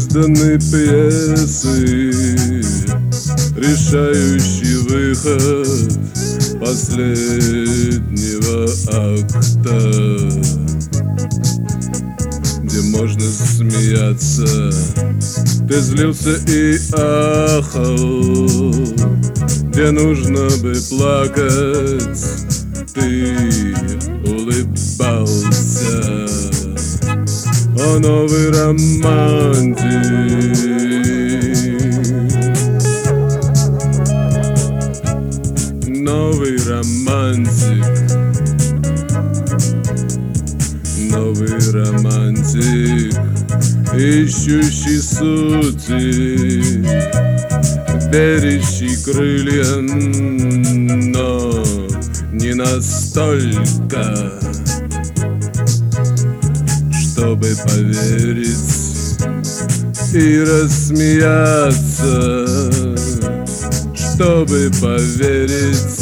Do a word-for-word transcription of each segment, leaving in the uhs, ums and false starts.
изданы пьесы, решающий выход последнего акта, где можно смеяться. Ты злился и ахал, где нужно бы плакать, ты улыбался. О, новый романтик, новый романтик, новый романтик, ищущий сути, берущий крылья, но не настолько, чтобы поверить и рассмеяться, чтобы поверить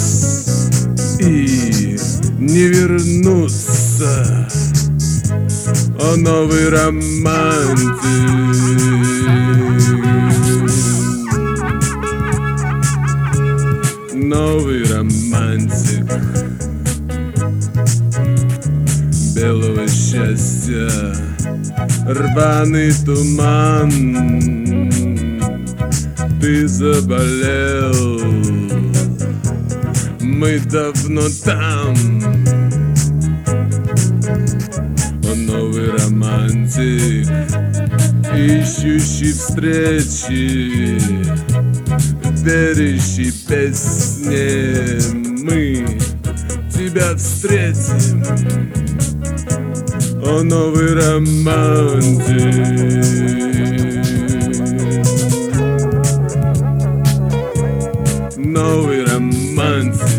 и не вернуться. О, новый романтик, новый романтик белого счастья, рваный туман. Ты заболел, мы давно там. О, новый романтик, ищущий встречи, верящий песне, мы тебя встретим. О, новый романтик, новый романтик.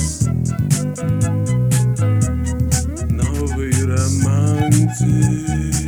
Новый романтик.